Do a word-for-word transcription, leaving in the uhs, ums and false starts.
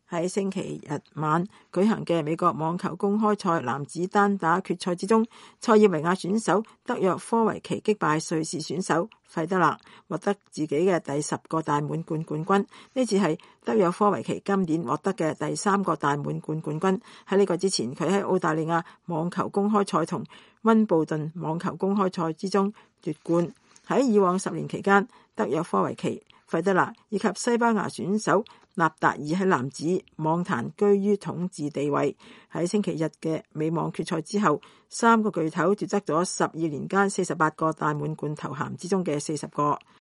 喺星期日晚舉行嘅美國網球公開賽男子單打決賽之中，塞爾維亞選手德約科維奇擊敗瑞士選手費德勒，獲得自己嘅第十個大滿貫冠軍。呢次係德約科維奇今年獲得嘅第三個大滿貫冠軍。喺呢個之前，佢喺澳大利亞網球公開賽同溫布頓網球公開賽之中奪冠。喺以往十年期間，德約科維奇、費德勒以及西班牙選手納達爾喺男子網壇居於統治地位。喺星期日嘅美網決賽之後，三個巨頭奪得咗十二年間四十八個大滿貫頭銜之中嘅四十個。